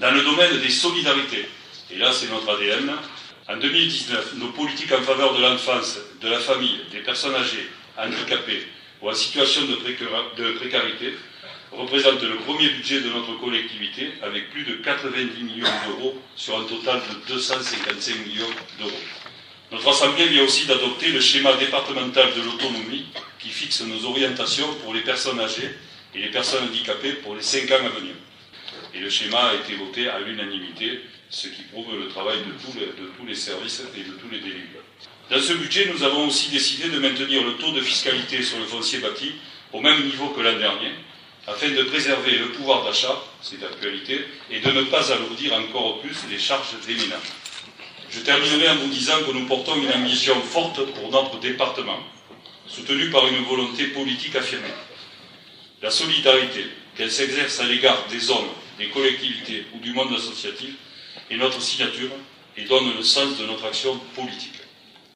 Dans le domaine des solidarités, et là c'est notre ADN, en 2019, nos politiques en faveur de l'enfance, de la famille, des personnes âgées, handicapées ou en situation de précarité représentent le premier budget de notre collectivité avec plus de 90 millions d'euros sur un total de 255 millions d'euros. Notre Assemblée vient aussi d'adopter le schéma départemental de l'autonomie qui fixe nos orientations pour les personnes âgées et les personnes handicapées pour les 5 ans à venir. Et le schéma a été voté à l'unanimité, ce qui prouve le travail de tous les services et de tous les délégués. Dans ce budget, nous avons aussi décidé de maintenir le taux de fiscalité sur le foncier bâti au même niveau que l'an dernier, afin de préserver le pouvoir d'achat, c'est d'actualité, et de ne pas alourdir encore plus les charges des ménages. Je terminerai en vous disant que nous portons une ambition forte pour notre département, soutenue par une volonté politique affirmée. La solidarité, qu'elle s'exerce à l'égard des hommes, des collectivités ou du monde associatif, est notre signature et donne le sens de notre action politique.